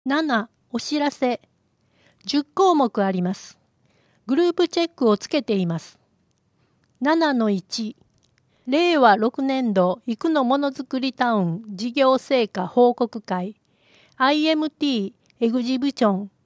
7、お知らせ。10項目あります。グループチェックをつけています。7-1、令和6年度生野ものづくりタウン事業成果報告会 IMT エグジビション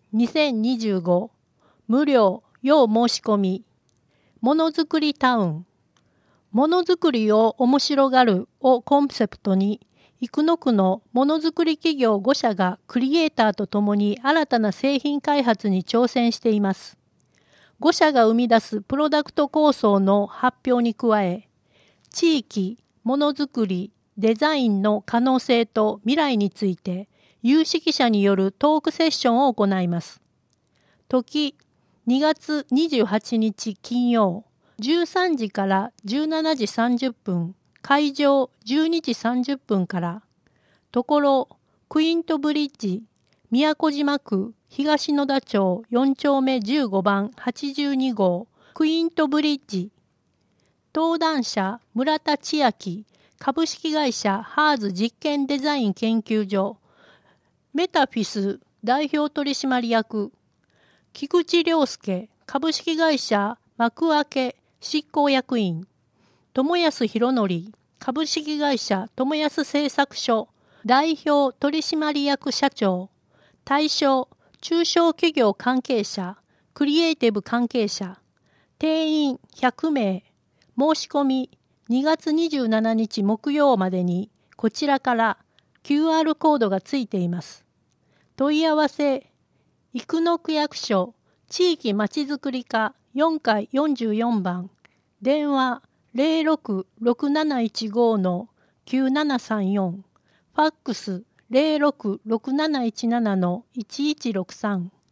2025無料要申し込み。ものづくりタウン。ものづくりを面白がるをコンセプトに、生野区のものづくり企業5社がクリエイターとともに新たな製品開発に挑戦しています。5社が生み出すプロダクト構想の発表に加え、地域、ものづくり、デザインの可能性と未来について、有識者によるトークセッションを行います。時、2月28日金曜、13時から17時30分、会場12時30分から、ところ、クイントブリッジ、宮古島区東野田町4丁目15番82号、クイントブリッジ、登壇者村田千秋、株式会社ハーズ実験デザイン研究所、メタフィス代表取締役、菊池亮介、株式会社幕開け執行役員、友安博則、株式会社友安製作所、代表取締役社長、対象、中小企業関係者、クリエイティブ関係者、定員100名、申し込み2月27日木曜までに、こちらから QR コードがついています。問い合わせ、生野区役所地域まちづくり課4階44番、電話066715-9734、ファックス066717-1163